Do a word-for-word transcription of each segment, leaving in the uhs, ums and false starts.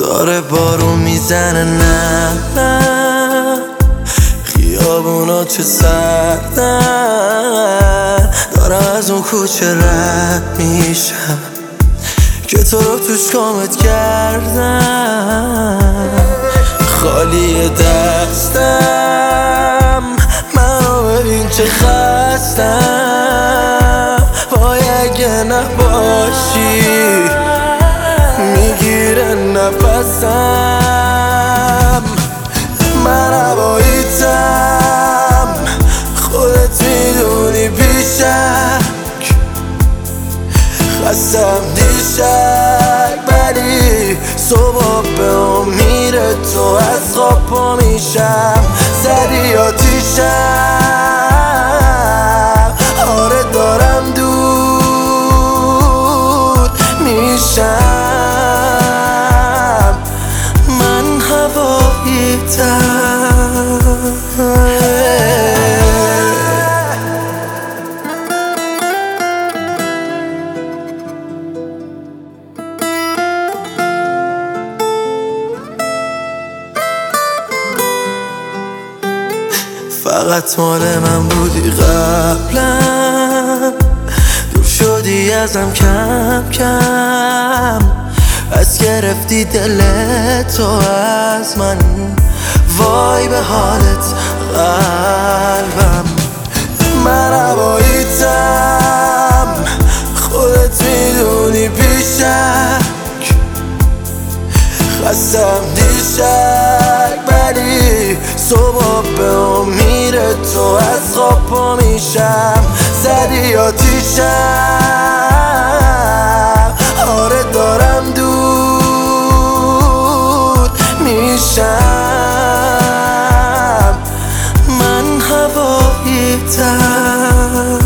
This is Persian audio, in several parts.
داره بارون میزنه، نه نه خیابونا چه سردن، دارم از اون کوچه رد میشم که تو رو توش کامت کردم. خالی دستم، منو ببین چه خستم، وای اگه نباشی میگیره نفسم. من هواییتم، خودت میدونی بیشک، خستم دیشک ولی صبح به امید تو از خواب پا میشم. زدی آتیشم، آره دارم دود میشم. من هواییتم. فقط مال من بودی قبلا، دور شدی ازم کم کم، از گرفتی دل تو از من، وای به حالت قلبم. من هواییتم، خودت میدونی بیشک، خستم دیشک ولی صبح به امید تو از خواب پا میشم. زدی آتیشم، آره دارم دود میشم. من هواییتم.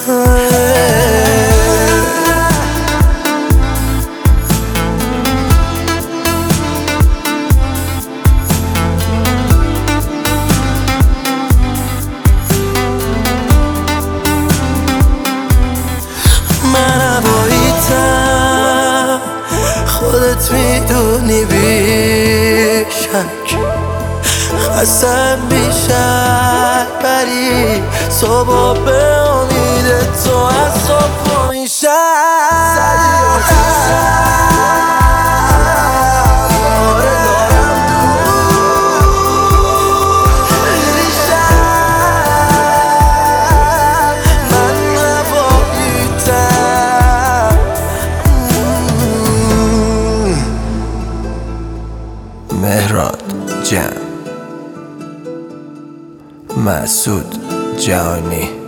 خودت میدونی بیشک، خستم بیشک ولی صبح به امید تو از خواب پا میشم. مهراد جان، مسعود جهانی.